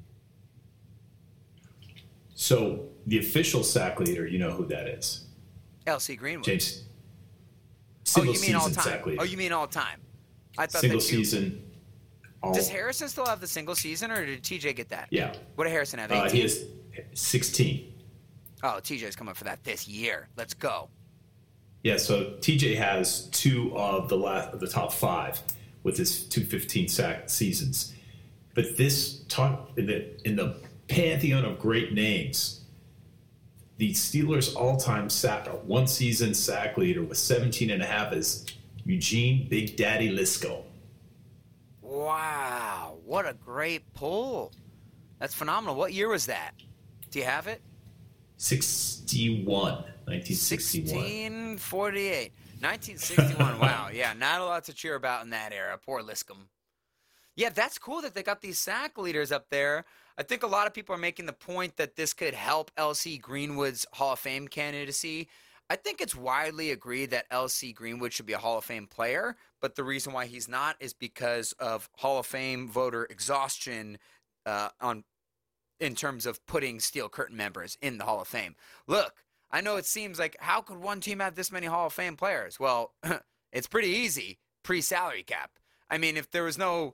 Speaker 3: So the official sack leader, you know who that is?
Speaker 4: L.C. Greenwood.
Speaker 3: James.
Speaker 4: Oh, you mean
Speaker 3: season
Speaker 4: all time?
Speaker 3: sack leader.
Speaker 4: Oh, you mean all time? I thought
Speaker 3: Single
Speaker 4: that you,
Speaker 3: season.
Speaker 4: Does Harrison still have the single season, or did TJ get that?
Speaker 3: Yeah.
Speaker 4: What did Harrison have? 18?
Speaker 3: He has 16.
Speaker 4: Oh, TJ's coming for that this year. Let's go.
Speaker 3: Yeah, so TJ has 2 of the top 5 with his 215 sack seasons. But this talk in the pantheon of great names, the Steelers' all-time one season sack leader with 17 and a half is Eugene Big Daddy Lisco.
Speaker 4: Wow, what a great pull. That's phenomenal. What year was that? Do you have it?
Speaker 3: 1961.
Speaker 4: 1648. 1961. Wow, yeah, not a lot to cheer about in that era. Poor Liscombe. Yeah, that's cool that they got these sack leaders up there. I think a lot of people are making the point that this could help L.C. Greenwood's Hall of Fame candidacy. I think it's widely agreed that L.C. Greenwood should be a Hall of Fame player, but the reason why he's not is because of Hall of Fame voter exhaustion in terms of putting Steel Curtain members in the Hall of Fame. Look, I know it seems like, how could one team have this many Hall of Fame players? Well, it's pretty easy pre-salary cap. I mean, if there was no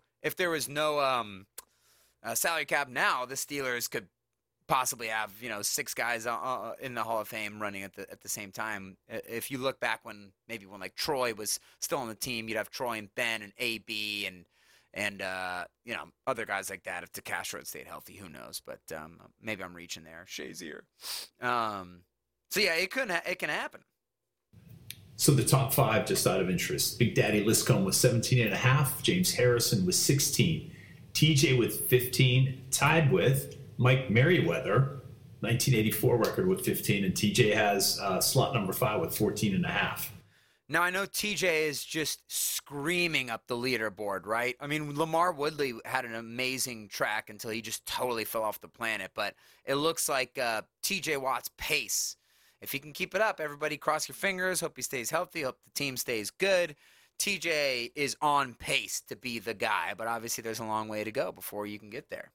Speaker 4: salary cap now, the Steelers could possibly have 6 guys in the Hall of Fame running at the same time. If you look back when like Troy was still on the team, you'd have Troy and Ben and AB and other guys like that. If DeCastro had stayed healthy, who knows? But maybe I'm reaching there. Shazier. So yeah, it can happen.
Speaker 3: So the top 5, just out of interest: Big Daddy Liscombe with 17 and a half, James Harrison with 16, TJ with 15, tied with Mike Merriweather, 1984 record with 15, and TJ has slot number 5 with 14 and a half.
Speaker 4: Now, I know TJ is just screaming up the leaderboard, right? I mean, Lamar Woodley had an amazing track until he just totally fell off the planet, but it looks like TJ Watt's pace, if he can keep it up, everybody cross your fingers, hope he stays healthy, hope the team stays good. TJ is on pace to be the guy, but obviously there's a long way to go before you can get there.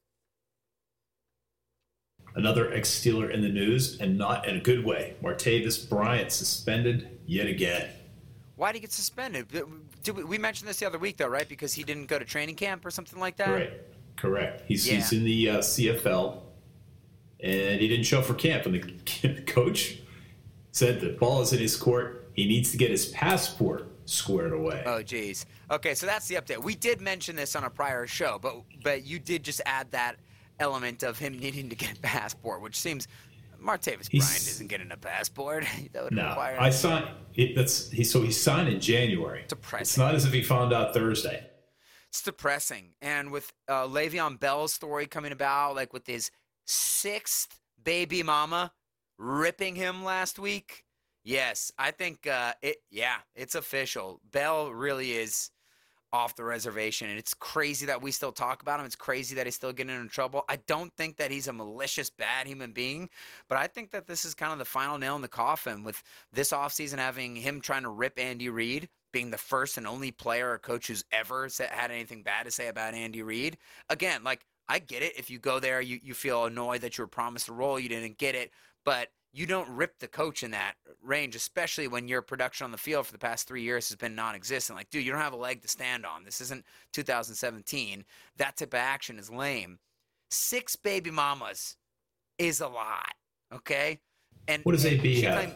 Speaker 3: Another ex-Steeler in the news, and not in a good way. Martavis Bryant suspended yet again.
Speaker 4: Why did he get suspended? We mentioned this the other week, though, right? Because he didn't go to training camp or something like that?
Speaker 3: Correct. He's in the CFL, and he didn't show up for camp. And the coach said the ball is in his court. He needs to get his passport squared away.
Speaker 4: Oh, geez. Okay, so that's the update. We did mention this on a prior show, but you did just add that element of him needing to get a passport, which seems Martavis Bryant isn't getting a passport. That would require.
Speaker 3: I signed it. So he signed in January.
Speaker 4: Depressing.
Speaker 3: It's not as if he found out Thursday.
Speaker 4: It's depressing. And with Le'Veon Bell's story coming about, like with his 6th baby mama ripping him last week, yes, I think it's official. Bell really is off the reservation, and it's crazy that we still talk about him. It's crazy that he's still getting into trouble. I don't think that he's a malicious, bad human being, but I think that this is kind of the final nail in the coffin with this offseason having him trying to rip Andy Reid, being the first and only player or coach who's ever had anything bad to say about Andy Reid. Again, like, I get it. If you go there, you feel annoyed that you were promised a role, you didn't get it, but you don't rip the coach in that range, especially when your production on the field for the past 3 years has been non-existent. Like, dude, you don't have a leg to stand on. This isn't 2017. That type of action is lame. 6 baby mamas is a lot, okay? And
Speaker 3: what does AB have?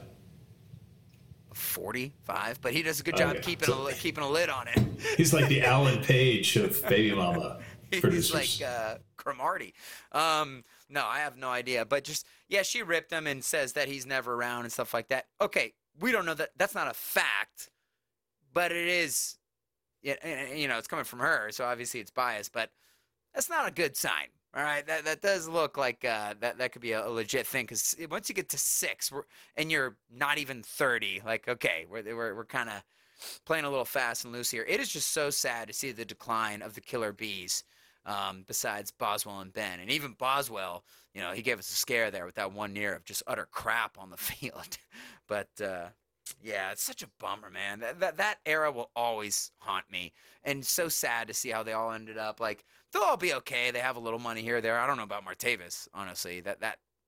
Speaker 4: 45, but he does a good job keeping a lid on it.
Speaker 3: He's like the Alan Page of baby mama producers.
Speaker 4: He's like Cromartie. No, I have no idea. But just, yeah, she ripped him and says that he's never around and stuff like that. Okay, we don't know that. That's not a fact, but it is, it's coming from her, so obviously it's biased, but that's not a good sign. All right, that does look like that could be a legit thing, because once you get to 6 and you're not even 30, like, okay, we're kind of playing a little fast and loose here. It is just so sad to see the decline of the Killer Bees. Besides Boswell and Ben. And even Boswell, he gave us a scare there with that 1 year of just utter crap on the field. But, yeah, it's such a bummer, man. That era will always haunt me. And so sad to see how they all ended up. Like, they'll all be okay. They have a little money here or there. I don't know about Martavis, honestly. That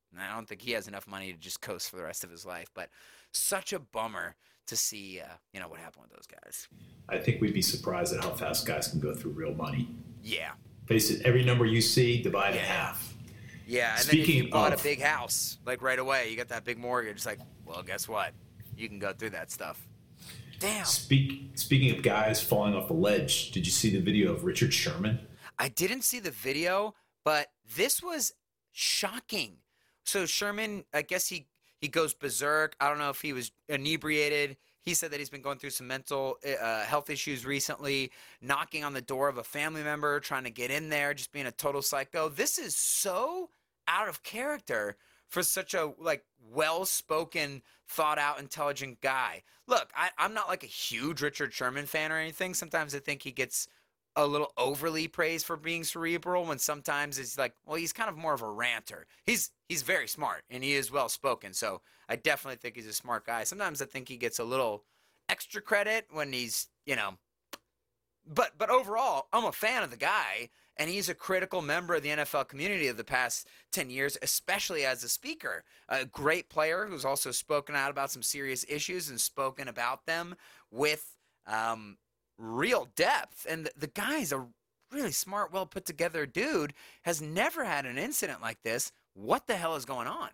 Speaker 4: And I don't think he has enough money to just coast for the rest of his life. But such a bummer to see, what happened with those guys.
Speaker 3: I think we'd be surprised at how fast guys can go through real money.
Speaker 4: Yeah.
Speaker 3: Face it, every number you see, divide in half.
Speaker 4: Yeah, and then if you bought a big house, like right away, you got that big mortgage, it's like, well, guess what? You can go through that stuff. Damn.
Speaker 3: Speaking of guys falling off the ledge, did you see the video of Richard Sherman?
Speaker 4: I didn't see the video, but this was shocking. So Sherman, I guess he goes berserk. I don't know if he was inebriated. He said that he's been going through some mental health issues recently, knocking on the door of a family member, trying to get in there, just being a total psycho. This is so out of character for such a well-spoken, thought-out, intelligent guy. Look, I'm not like a huge Richard Sherman fan or anything. Sometimes I think he gets a little overly praised for being cerebral, when sometimes it's like, well, he's kind of more of a ranter. He's very smart, and he is well-spoken, so I definitely think he's a smart guy. Sometimes I think he gets a little extra credit when he's, but overall, I'm a fan of the guy, and he's a critical member of the NFL community of the past 10 years, especially as a speaker. A great player who's also spoken out about some serious issues and spoken about them with real depth. And the guy's a really smart, well put together dude, has never had an incident like this. What the hell is going on?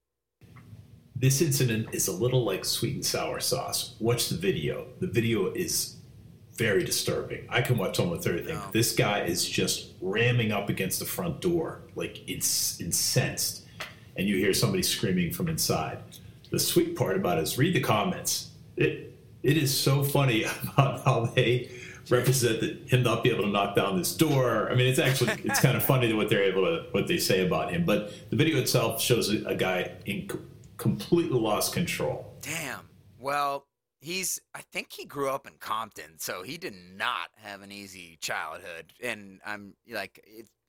Speaker 3: This incident is a little like sweet and sour sauce. Watch the video. The video is very disturbing. I can watch almost everything. No. This guy is just ramming up against the front door, like it's incensed. And you hear somebody screaming from inside. The sweet part about it is read the comments. It is so funny about how they represent him not being able to knock down this door. I mean, it's kind of funny what they say about him. But the video itself shows a guy in completely lost control.
Speaker 4: Damn. Well, I think he grew up in Compton, so he did not have an easy childhood. And I'm like,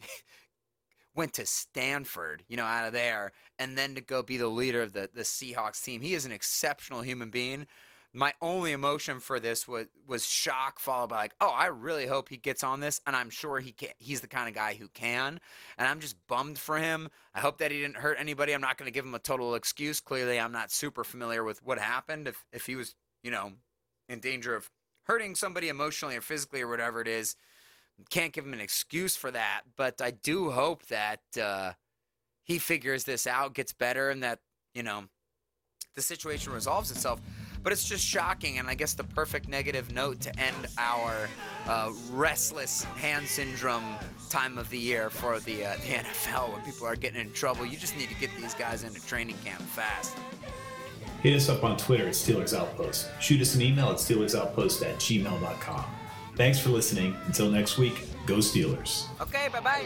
Speaker 4: went to Stanford, out of there, and then to go be the leader of the Seahawks team. He is an exceptional human being. My only emotion for this was shock, followed by I really hope he gets on this, and I'm sure he can. He's the kind of guy who can, and I'm just bummed for him. I hope that he didn't hurt anybody. I'm not going to give him a total excuse. Clearly, I'm not super familiar with what happened. If he was, in danger of hurting somebody emotionally or physically or whatever it is, can't give him an excuse for that. But I do hope that he figures this out, gets better, and that, the situation resolves itself. But it's just shocking, and I guess the perfect negative note to end our restless hand syndrome time of the year for the NFL, when people are getting in trouble. You just need to get these guys into training camp fast.
Speaker 3: Hit us up on Twitter at Steelers Outpost. Shoot us an email at SteelersOutpost@gmail.com. Thanks for listening. Until next week, go Steelers.
Speaker 4: Okay, bye-bye.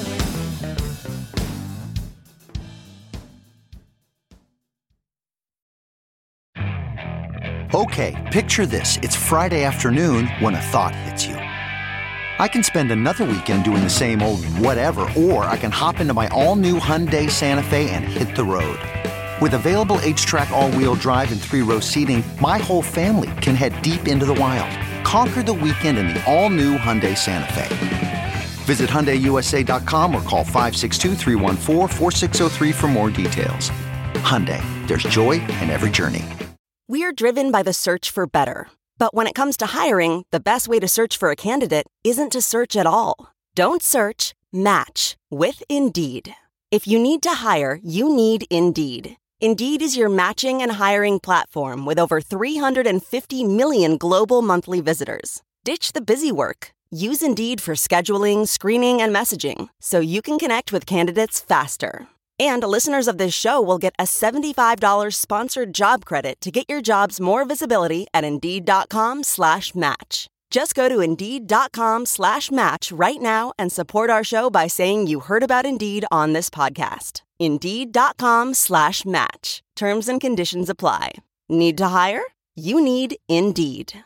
Speaker 5: Okay, picture this. It's Friday afternoon when a thought hits you. I can spend another weekend doing the same old whatever, or I can hop into my all-new Hyundai Santa Fe and hit the road. With available H-Track all-wheel drive and 3-row seating, my whole family can head deep into the wild. Conquer the weekend in the all-new Hyundai Santa Fe. Visit HyundaiUSA.com or call 562-314-4603 for more details. Hyundai, there's joy in every journey.
Speaker 6: We're driven by the search for better. But when it comes to hiring, the best way to search for a candidate isn't to search at all. Don't search, match with Indeed. If you need to hire, you need Indeed. Indeed is your matching and hiring platform with over 350 million global monthly visitors. Ditch the busy work. Use Indeed for scheduling, screening, and messaging so you can connect with candidates faster. And listeners of this show will get a $75 sponsored job credit to get your jobs more visibility at Indeed.com/match. Just go to Indeed.com/match right now and support our show by saying you heard about Indeed on this podcast. Indeed.com/match. Terms and conditions apply. Need to hire? You need Indeed.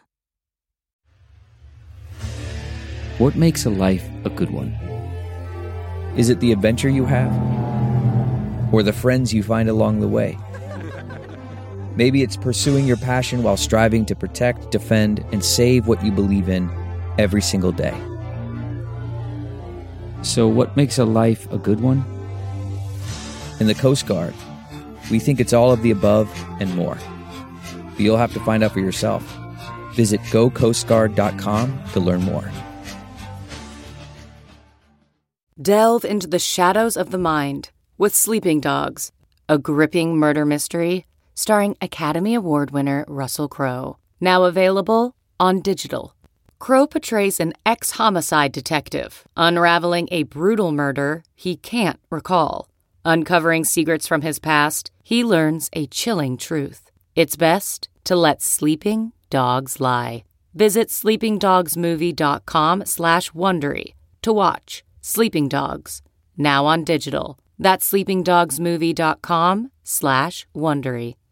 Speaker 7: What makes a life a good one? Is it the adventure you have? Or the friends you find along the way? Maybe it's pursuing your passion while striving to protect, defend, and save what you believe in every single day. So what makes a life a good one? In the Coast Guard, we think it's all of the above and more. But you'll have to find out for yourself. Visit gocoastguard.com to learn more.
Speaker 8: Delve into the shadows of the mind with Sleeping Dogs, a gripping murder mystery starring Academy Award winner Russell Crowe. Now available on digital. Crowe portrays an ex-homicide detective unraveling a brutal murder he can't recall. Uncovering secrets from his past, he learns a chilling truth. It's best to let sleeping dogs lie. Visit sleepingdogsmovie.com/Wondery to watch Sleeping Dogs, now on digital. That's sleepingdogsmovie.com/Wondery.